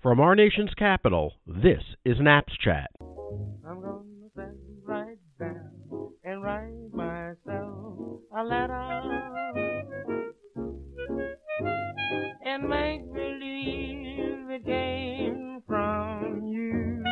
From our nation's capital, this is Naps Chat. I'm gonna sit right down and write myself a letter and make believe it came from you.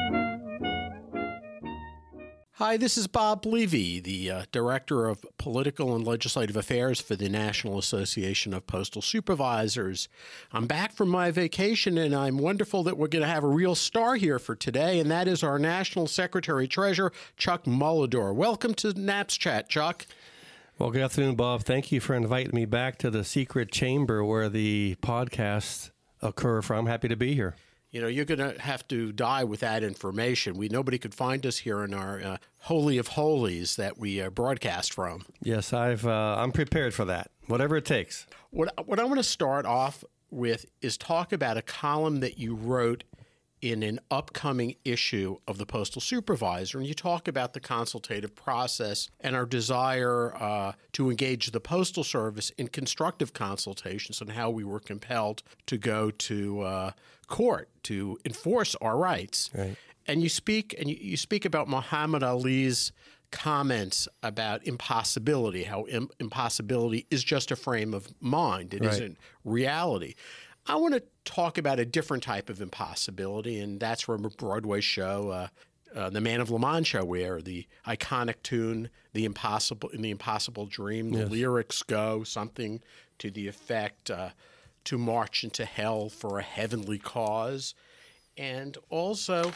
Hi, this is Bob Levy, the Director of Political and Legislative Affairs for the National Association of Postal Supervisors. I'm back from my vacation, and I'm wonderful that we're going to have a real star here for today, and that is our National Secretary-Treasurer, Chuck Mulladur. Welcome to Naps Chat, Chuck. Well, good afternoon, Bob. Thank you for inviting me back to the secret chamber where the podcasts occur from. Happy to be here. You know, you're going to have to die with that information. Nobody could find us here in our Holy of Holies that we broadcast from. Yes, I'm prepared for that, whatever it takes. What I want to start off with is talk about a column that you wrote in an upcoming issue of the Postal Supervisor, and you talk about the consultative process and our desire to engage the Postal Service in constructive consultations and how we were compelled to go to court to enforce our rights. Right. And you speak about Muhammad Ali's comments about impossibility, how impossibility is just a frame of mind. It isn't reality. I want to talk about a different type of impossibility, and that's from a Broadway show, The Man of La Mancha, where the iconic tune, in the Impossible Dream, the lyrics go something to the effect, to march into hell for a heavenly cause. And also,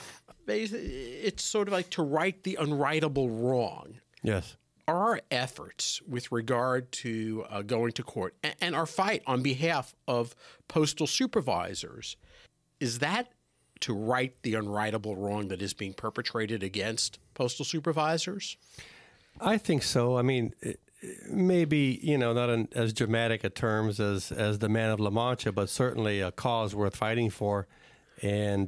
it's sort of like to right the unrightable wrong. Yes. Our efforts with regard to going to court and our fight on behalf of postal supervisors, is that to right the unrightable wrong that is being perpetrated against postal supervisors? I think so. I mean, maybe, not in as dramatic a terms as the Man of La Mancha, but certainly a cause worth fighting for. And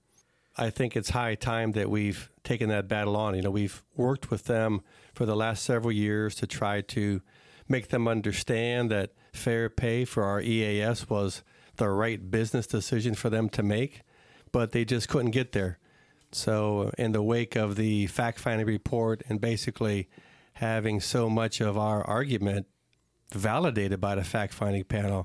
I think it's high time that we've taken that battle on. We've worked with them for the last several years to try to make them understand that fair pay for our EAS was the right business decision for them to make, but they just couldn't get there. So in the wake of the fact-finding report and basically having so much of our argument validated by the fact-finding panel,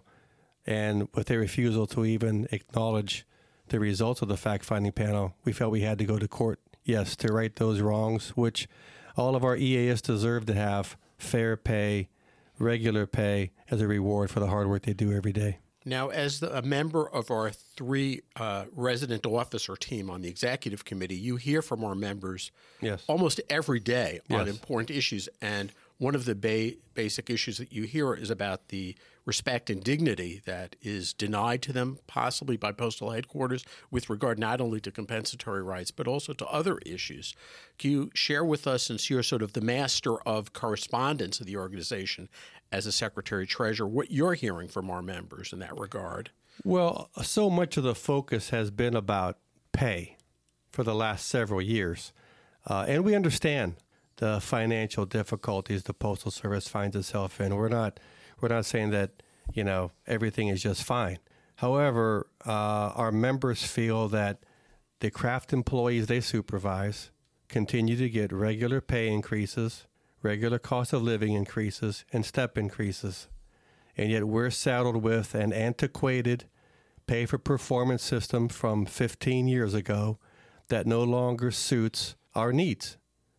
and with their refusal to even acknowledge the results of the fact-finding panel, we felt we had to go to court, yes, to right those wrongs, which all of our EAS deserve to have fair pay, regular pay as a reward for the hard work they do every day. Now, as a member of our three resident officer team on the executive committee, you hear from our members almost every day on important issues. And one of the basic issues that you hear is about the respect and dignity that is denied to them, possibly by postal headquarters, with regard not only to compensatory rights, but also to other issues. Can you share with us, since you're sort of the master of correspondence of the organization as a secretary-treasurer, what you're hearing from our members in that regard? Well, so much of the focus has been about pay for the last several years. And we understand the financial difficulties the Postal Service finds itself in. We're not saying that, everything is just fine. However, our members feel that the craft employees they supervise continue to get regular pay increases, regular cost of living increases, and step increases. And yet we're saddled with an antiquated pay-for-performance system from 15 years ago that no longer suits our needs.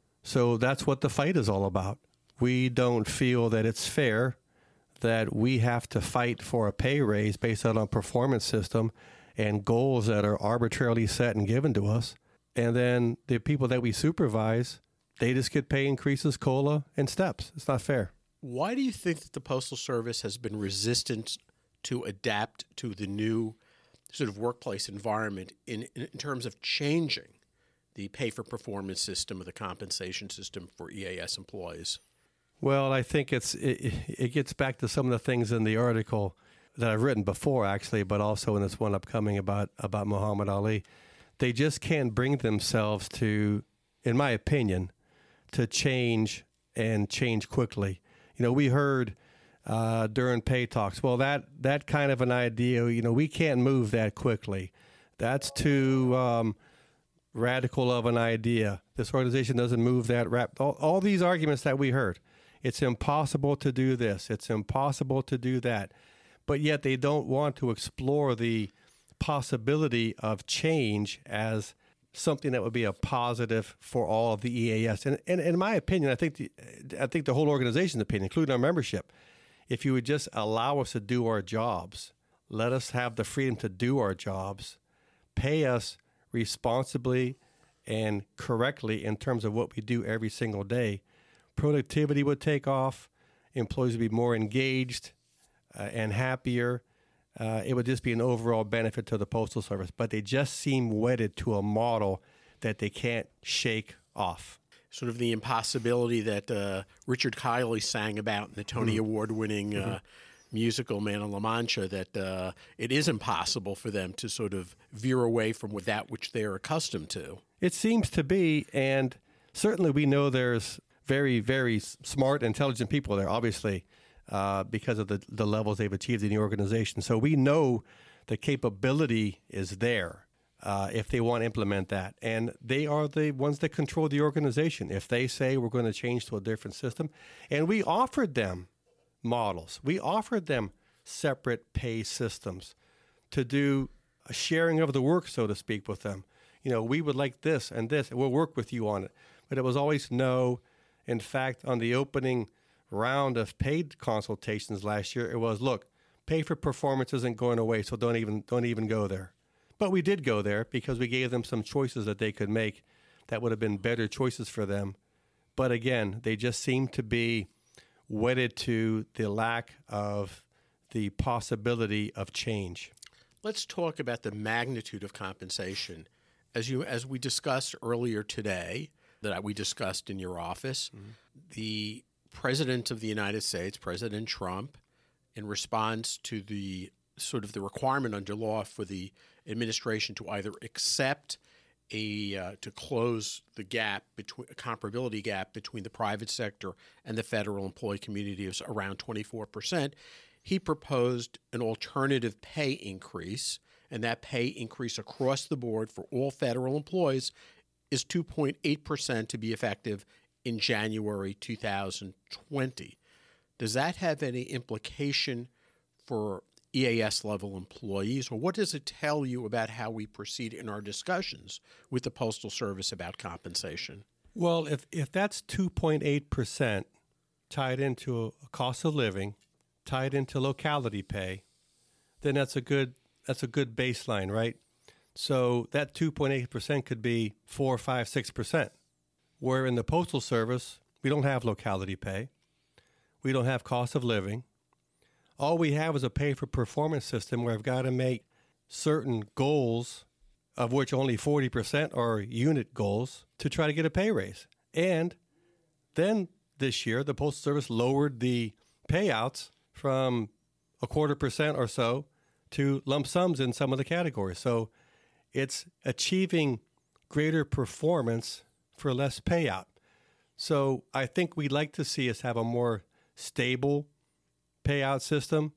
So that's what the fight is all about. We don't feel that it's fair that we have to fight for a pay raise based on a performance system and goals that are arbitrarily set and given to us. And then the people that we supervise, they just get pay increases, COLA, and steps. It's not fair. Why do you think that the Postal Service has been resistant to adapt to the new sort of workplace environment in terms of changing the pay-for-performance system or the compensation system for EAS employees? Well, I think it gets back to some of the things in the article that I've written before, actually, but also in this one upcoming about Muhammad Ali. They just can't bring themselves to, in my opinion, to change and change quickly. We heard during pay talks, well, that kind of an idea, we can't move that quickly. That's too radical of an idea. This organization doesn't move that all these arguments that we heard. It's impossible to do this. It's impossible to do that. But yet they don't want to explore the possibility of change as something that would be a positive for all of the EAS. And in my opinion, I think the whole organization's opinion, including our membership, if you would just allow us to do our jobs, let us have the freedom to do our jobs, pay us responsibly and correctly in terms of what we do every single day, productivity would take off, employees would be more engaged and happier. It would just be an overall benefit to the Postal Service. But they just seem wedded to a model that they can't shake off. Sort of the impossibility that Richard Kiley sang about in the Tony Award-winning musical Man of La Mancha, that it is impossible for them to sort of veer away from that which they're accustomed to. It seems to be, and certainly we know there's very, very smart, intelligent people there, obviously, because of the levels they've achieved in the organization. So we know the capability is there if they want to implement that. And they are the ones that control the organization. If they say we're going to change to a different system, and we offered them models. We offered them separate pay systems to do a sharing of the work, so to speak, with them. We would like this and this, and we'll work with you on it. But it was always no. In fact, on the opening round of paid consultations last year, it was, look, pay for performance isn't going away, so don't even go there. But we did go there because we gave them some choices that they could make that would have been better choices for them. But again, they just seem to be wedded to the lack of the possibility of change. Let's talk about the magnitude of compensation. As we discussed earlier today, that we discussed in your office, the President of the United States, President Trump, in response to the sort of the requirement under law for the administration to either accept to close the gap between a comparability gap between the private sector and the federal employee community is around 24%. He proposed an alternative pay increase, and that pay increase across the board for all federal employees is 2.8% to be effective in January 2020. Does that have any implication for EAS-level employees, or what does it tell you about how we proceed in our discussions with the Postal Service about compensation? Well, if that's 2.8% tied into a cost of living, tied into locality pay, then that's a good baseline, right? So that 2.8% could be 4, 5, 6%. Where in the Postal Service, we don't have locality pay. We don't have cost of living. All we have is a pay-for-performance system where I've got to make certain goals, of which only 40% are unit goals, to try to get a pay raise. And then this year, the Postal Service lowered the payouts from 0.25% or so to lump sums in some of the categories. So it's achieving greater performance for less payout. So I think we'd like to see us have a more stable payout system,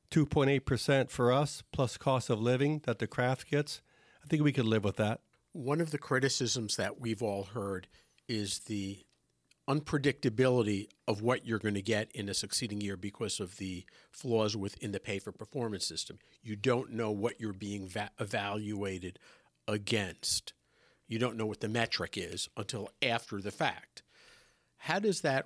2.8% for us, plus cost of living that the craft gets. I think we could live with that. One of the criticisms that we've all heard is the unpredictability of what you're going to get in a succeeding year because of the flaws within the pay-for-performance system. You don't know what you're being evaluated against. You don't know what the metric is until after the fact. How does that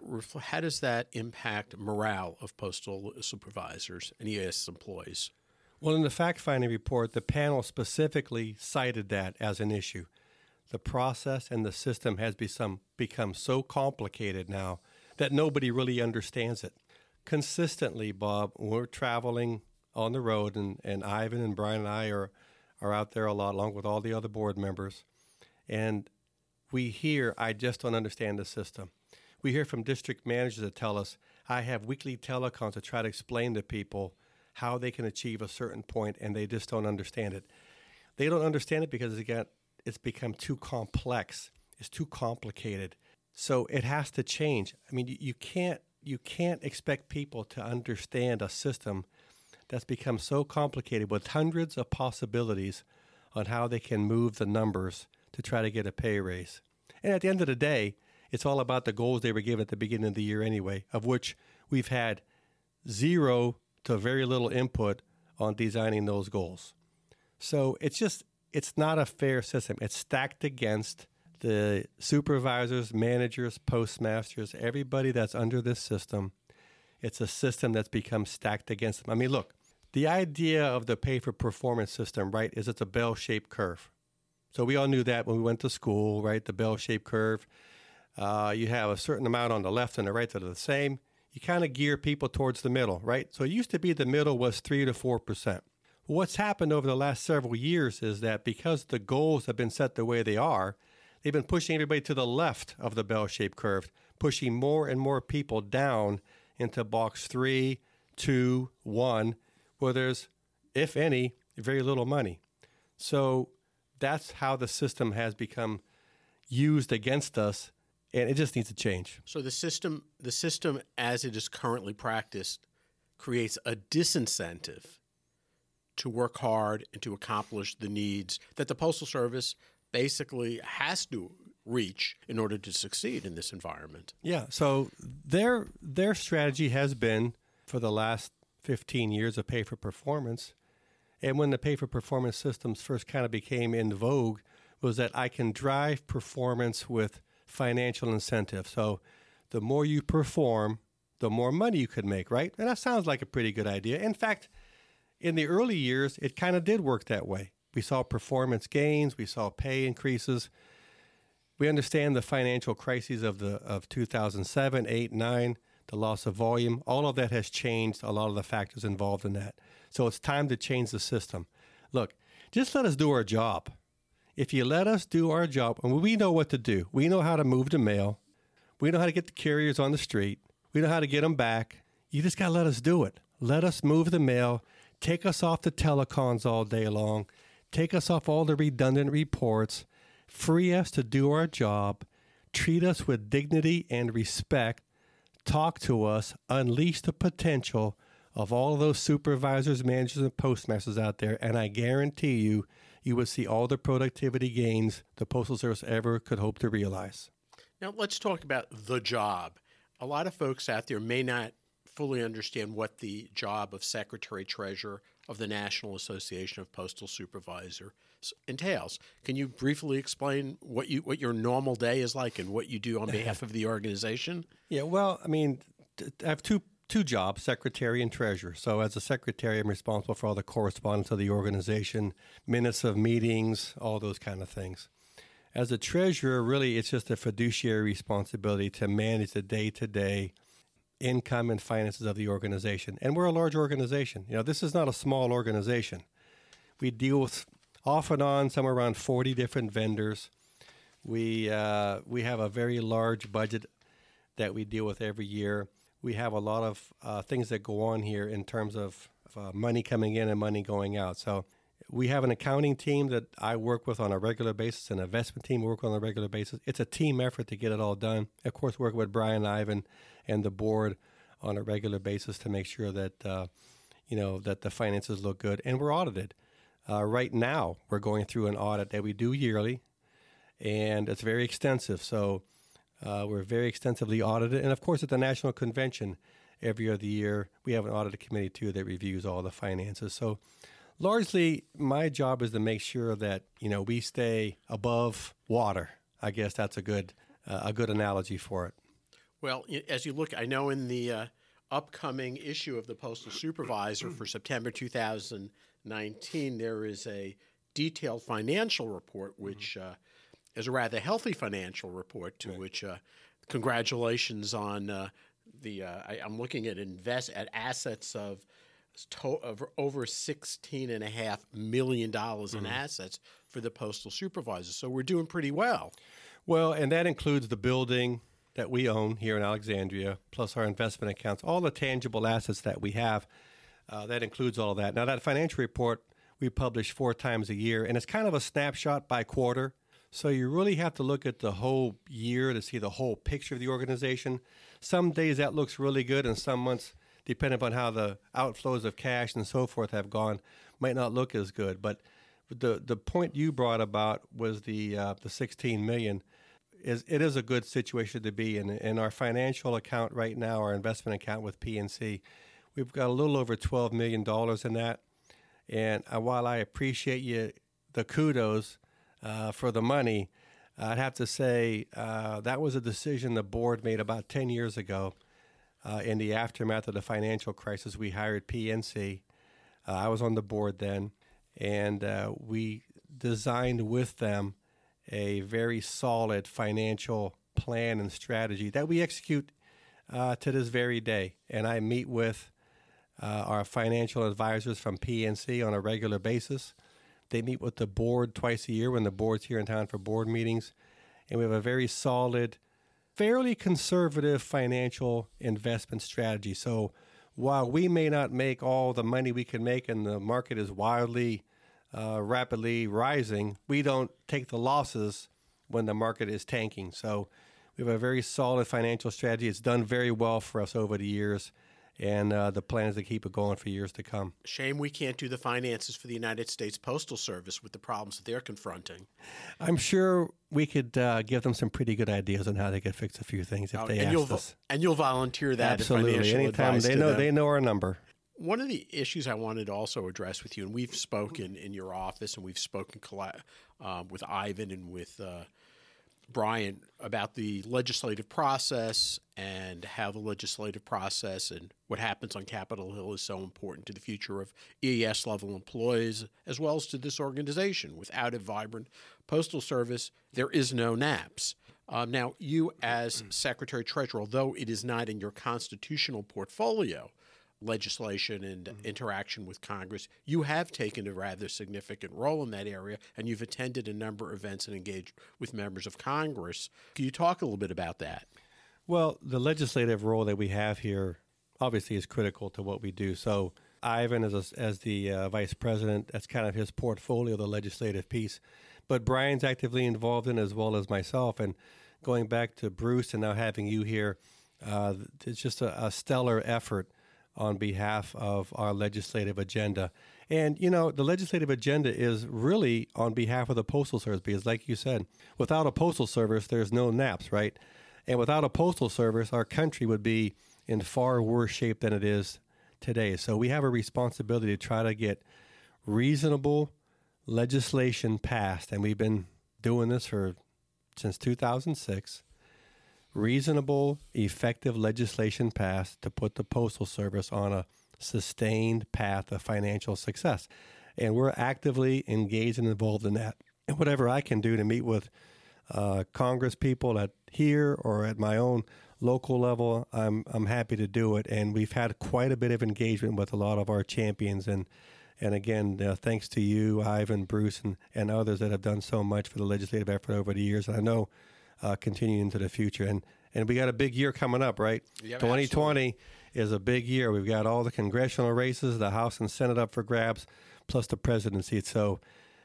impact morale of postal supervisors and EAS employees? Well, in the fact-finding report, the panel specifically cited that as an issue. The process and the system has become so complicated now that nobody really understands it. Consistently, Bob, we're traveling on the road, and Ivan and Brian and I are out there a lot, along with all the other board members, and we hear, I just don't understand the system. We hear from district managers that tell us, I have weekly telecoms to try to explain to people how they can achieve a certain point, and they just don't understand it. They don't understand it because it's become too complex. It's too complicated. So it has to change. I mean, you can't expect people to understand a system that's become so complicated with hundreds of possibilities on how they can move the numbers to try to get a pay raise. And at the end of the day, it's all about the goals they were given at the beginning of the year anyway, of which we've had zero to very little input on designing those goals. So it's not a fair system. It's stacked against the supervisors, managers, postmasters, everybody that's under this system. It's a system that's become stacked against them. I mean, look, the idea of the pay for performance system, right, is it's a bell-shaped curve. So we all knew that when we went to school, right, the bell-shaped curve. You have a certain amount on the left and the right that are the same. You kind of gear people towards the middle, right? So it used to be the middle was 3 to 4%. What's happened over the last several years is that because the goals have been set the way they are, they've been pushing everybody to the left of the bell-shaped curve, pushing more and more people down into box 3, 2, 1, where there's, if any, very little money. So that's how the system has become used against us, and it just needs to change. So the system as it is currently practiced creates a disincentive to work hard and to accomplish the needs that the Postal Service basically has to reach in order to succeed in this environment. Yeah, so their strategy has been for the last 15 years of pay for performance. And when the pay for performance systems first kind of became in vogue, was that I can drive performance with financial incentive. So the more you perform, the more money you could make, right? And that sounds like a pretty good idea. In fact, in the early years, it kind of did work that way. We saw performance gains, we saw pay increases. We understand the financial crises of 2007, 8, 9, the loss of volume. All of that has changed a lot of the factors involved in that. So it's time to change the system. Look, just let us do our job. If you let us do our job, and we know what to do. We know how to move the mail. We know how to get the carriers on the street. We know how to get them back. You just got to let us do it. Let us move the mail. Take us off the telecons all day long. Take us off all the redundant reports. Free us to do our job. Treat us with dignity and respect. Talk to us. Unleash the potential of all of those supervisors, managers, and postmasters out there. And I guarantee you, you will see all the productivity gains the Postal Service ever could hope to realize. Now, let's talk about the job. A lot of folks out there may not fully understand what the job of Secretary-Treasurer of the National Association of Postal Supervisors entails. Can you briefly explain what your normal day is like and what you do on behalf of the organization? Yeah, well, I mean, I have two jobs, secretary and treasurer. So as a secretary, I'm responsible for all the correspondence of the organization, minutes of meetings, all those kind of things. As a treasurer, really, it's just a fiduciary responsibility to manage the day-to-day income and finances of the organization. And we're a large organization. You know, this is not a small organization. We deal with off and on somewhere around 40 different vendors. We have a very large budget that we deal with every year. We have a lot of things that go on here in terms of money coming in and money going out. So we have an accounting team that I work with on a regular basis, an investment team we work on a regular basis. It's a team effort to get it all done. Of course, working with Brian Ivan and the board on a regular basis to make sure that that the finances look good. And we're audited. Right now, we're going through an audit that we do yearly, and it's very extensive. So we're very extensively audited. And, of course, at the National Convention every other year, we have an audit committee, too, that reviews all the finances. So largely, my job is to make sure that, we stay above water. I guess that's a good analogy for it. Well, as you look, I know in the upcoming issue of the Postal Supervisor for September 2019, there is a detailed financial report, which is a rather healthy financial report, to which congratulations on I'm looking at assets of over $16.5 million in assets for the Postal Supervisor. So we're doing pretty well. Well, and that includes the building that we own here in Alexandria, plus our investment accounts, all the tangible assets that we have. That includes all of that. Now, that financial report we publish 4 times a year, and it's kind of a snapshot by quarter. So you really have to look at the whole year to see the whole picture of the organization. Some days that looks really good, and some months, depending upon how the outflows of cash and so forth have gone, might not look as good. But the point you brought about was the 16 million. It is a good situation to be in. In our financial account right now, our investment account with PNC, we've got a little over $12 million in that. And while I appreciate the kudos for the money, I'd have to say that was a decision the board made about 10 years ago. In the aftermath of the financial crisis, we hired PNC. I was on the board then, and we designed with them a very solid financial plan and strategy that we execute to this very day. And I meet with our financial advisors from PNC on a regular basis. They meet with the board twice a year when the board's here in town for board meetings. And we have a very solid, fairly conservative financial investment strategy. So while we may not make all the money we can make and the market is wildly rapidly rising, we don't take the losses when the market is tanking. So we have a very solid financial strategy. It's done very well for us over the years, and the plan is to keep it going for years to come. Shame we can't do the finances for the United States Postal Service with the problems that they're confronting. I'm sure we could give them some pretty good ideas on how they could fix a few things if they asked us. And you'll volunteer that Absolutely. as financial Anytime advice they know our number. One of the issues I wanted to also address with you, and we've spoken in your office, and we've spoken with Ivan and with Brian about the legislative process and how the legislative process and what happens on Capitol Hill is so important to the future of EAS-level employees as well as to this organization. Without a vibrant Postal Service, there is no NAPS. Now, you as Secretary-Treasurer, although it is not in your constitutional portfolio, legislation and interaction with Congress, you have taken a rather significant role in that area, and you've attended a number of events and engaged with members of Congress. Can you talk a little bit about that? Well, the legislative role that we have here obviously is critical to what we do. So Ivan, as the vice president, that's kind of his portfolio, the legislative piece. But Brian's actively involved in it as well as myself. And going back to Bruce and now having you here, it's just a stellar effort on behalf of our legislative agenda. And, you know, the legislative agenda is really on behalf of the Postal Service because, like you said, without a Postal Service, there's no NAPS, right? And without a Postal Service, our country would be in far worse shape than it is today. So we have a responsibility to try to get reasonable legislation passed, and we've been doing this since 2006. Reasonable, effective legislation passed to put the Postal Service on a sustained path of financial success. And we're actively engaged and involved in that. And whatever I can do to meet with Congress people at here or at my own local level, I'm happy to do it. And we've had quite a bit of engagement with a lot of our champions. And again, thanks to you, Ivan, Bruce, and others that have done so much for the legislative effort over the years. And I know continuing into the future. And we got a big year coming up, right? Yeah, 2020 absolutely. is a big year. We've got all the congressional races, the House and Senate up for grabs, plus the presidency. So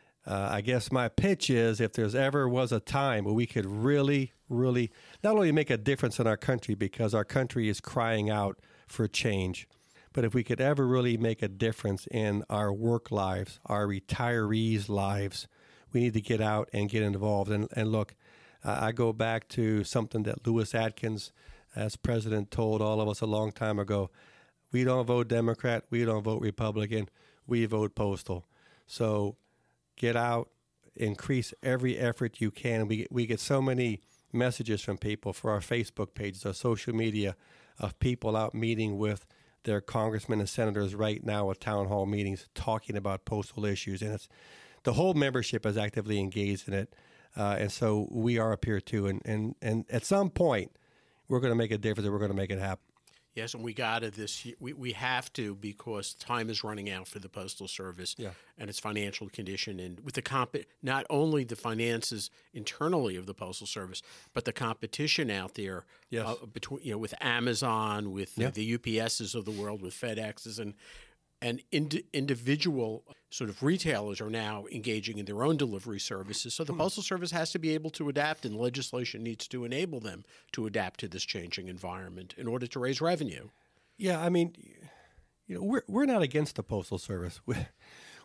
I guess my pitch is if there's ever was a time where we could really, really not only make a difference in our country because our country is crying out for change, but if we could ever really make a difference in our work lives, our retirees' lives, we need to get out and get involved. And look, I go back to something that Lewis Atkins, as president, told all of us a long time ago. We don't vote Democrat. We don't vote Republican. We vote Postal. So get out, increase every effort you can. We get so many messages from people for our Facebook pages, our social media, of people out meeting with their congressmen and senators right now at town hall meetings talking about postal issues. And the whole membership is actively engaged in it. And so we are up here too. And at some point, we're going to make a difference and we're going to make it happen. Yes, and we got it this year. We have to because time is running out for the Postal Service and its financial condition. And with not only the finances internally of the Postal Service, but the competition out there between with Amazon, with the UPSs of the world, with FedExes, and individual sort of retailers are now engaging in their own delivery services. So the Postal Service has to be able to adapt, and legislation needs to enable them to adapt to this changing environment in order to raise revenue. Yeah, I mean, we're not against the Postal Service.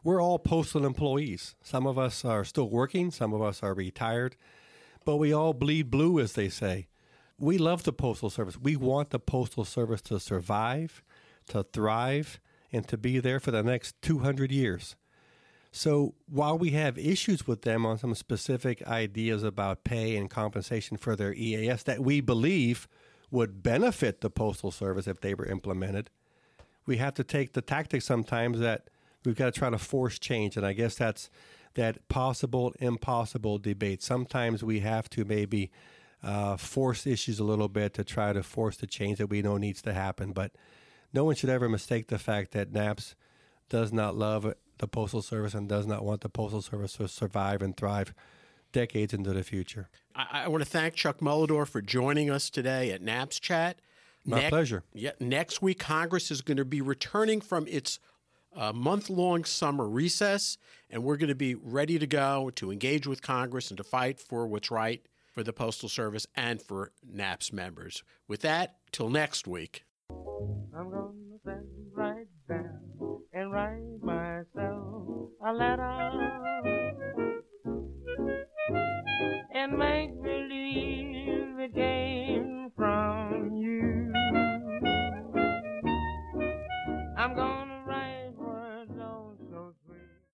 we're all postal employees. Some of us are still working, some of us are retired, but we all bleed blue, as they say. We love the Postal Service. We want the Postal Service to survive, to thrive, and to be there for the next 200 years. So while we have issues with them on some specific ideas about pay and compensation for their EAS that we believe would benefit the Postal Service if they were implemented, we have to take the tactics sometimes that we've got to try to force change. And I guess that's that possible, impossible debate. Sometimes we have to maybe force issues a little bit to try to force the change that we know needs to happen. But no one should ever mistake the fact that NAPS does not love the Postal Service and does not want the Postal Service to survive and thrive decades into the future. I want to thank Chuck Muhledorf for joining us today at NAPS Chat. My pleasure. Yeah, next week, Congress is going to be returning from its month-long summer recess, and we're going to be ready to go to engage with Congress and to fight for what's right for the Postal Service and for NAPS members. With that, till next week. I'm gonna sit right down and write myself a letter.